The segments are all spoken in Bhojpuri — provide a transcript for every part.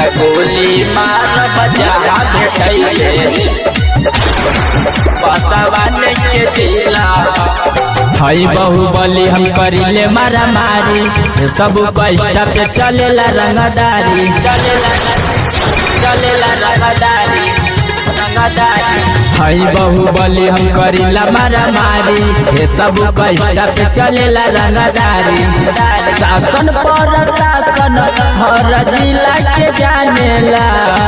गोली मारब जहाँ भेटैले पसवाने के जिला हई बाहुबली हम करिले मारा मारी सब पैसा पे चलेला रंगदारी चलेला रंगदारी हई बाहुबली हम करिला मारा मारी सब पैसा पे चलेला रंगदारी शासन पर शासन हर जिला के जानेला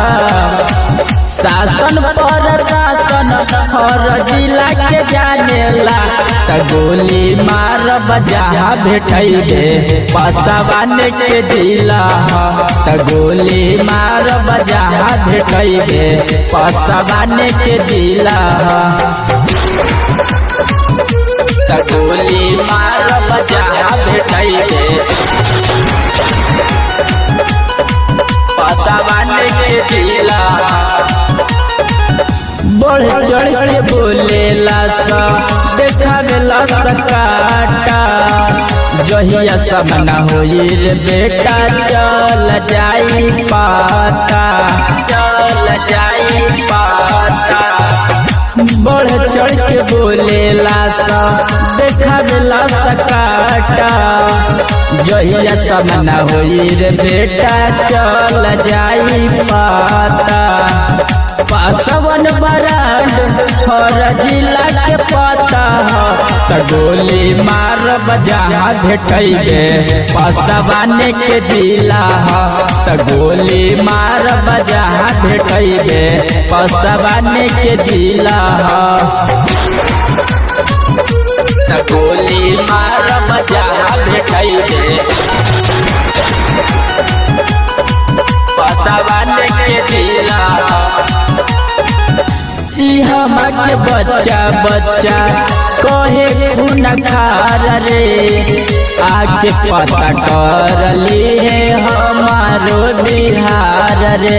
शासन पर शासन हर जिला के जानेला त गोली मारब जहाँ भेटैले पसवाने के जिला त गोली मारब जहाँ भेटैले पसवाने के जिला त गोली मारब जहाँ भेटैले पसवाने के जिला बढ़ चढ़ के बोलेला सा देखावेला सकाटा जहिया समना होई रे बेटा चल जाई पाता बढ़ चढ़ के बोलेला सा देखावेला सकाटा जहिया समना होई रे बेटा चल जाई पाता पासवन बरांड हर जिला के पता त गोली मारब जहाँ भेटैले पसवाने के जिला त गोली मारब जहाँ भेटैले पसवाने के जिला त गोली मारब जहाँ भेटैले पसवाने के जिला हम के बच्चा बच्चा कहे खून खार रे आके पता कर ली है हमारो बिहार रे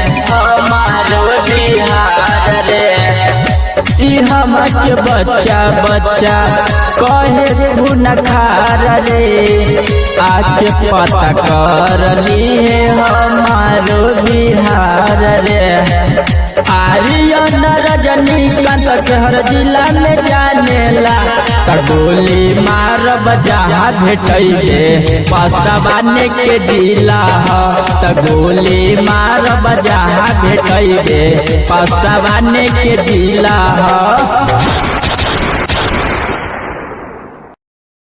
हम के बच्चा बच्चा कहे खून खार रे आके पता कर ली है हमारो बिहार रे आर्यन रजनीकांत के हर जिला में जानेला त गोली मारब जहाँ भेटैले पसवाने के जिला त गोली मारब जहाँ भेटैले पसवाने के जिला